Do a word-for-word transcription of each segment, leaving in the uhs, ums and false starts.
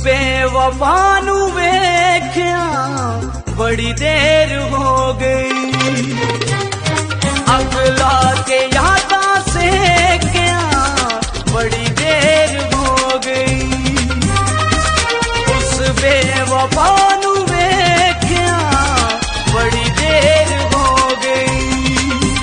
बेवफा नू वेख्या बड़ी देर हो गई, अगला के यादा से क्या बड़ी देर हो गई। उस बेवफा नू वेख्या बड़ी देर हो गई,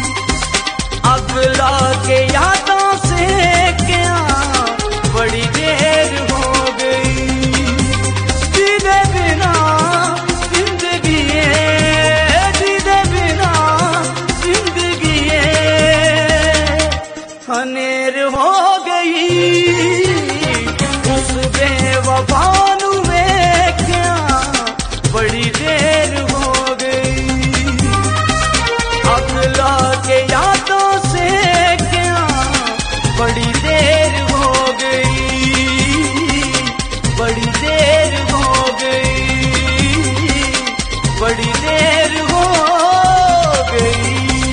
अगला के यादा से क्या बड़ी देर हो गई। जीने बिना जिंदगी है, जीने बिना जिंदगी है अनेर हो गई। उस बेवफा नू वेख्या बड़ी देर हो गई, अगला के यादों से क्या बड़ी देर हो गई, बड़ी देर हो गई, बड़ी देर हो गई।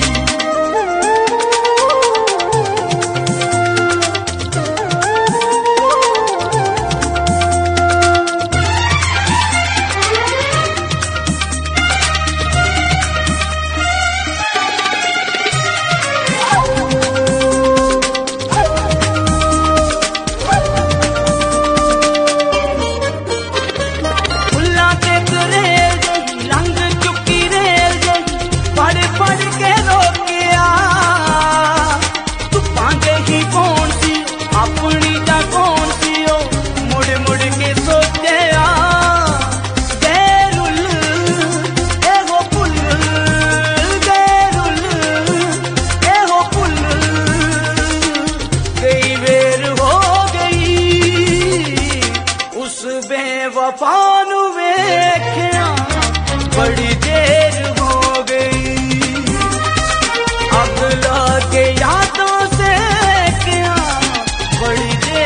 बेवफा नू वेख्या बड़ी देर हो गई, अगला के यादों से क्या बड़ी देर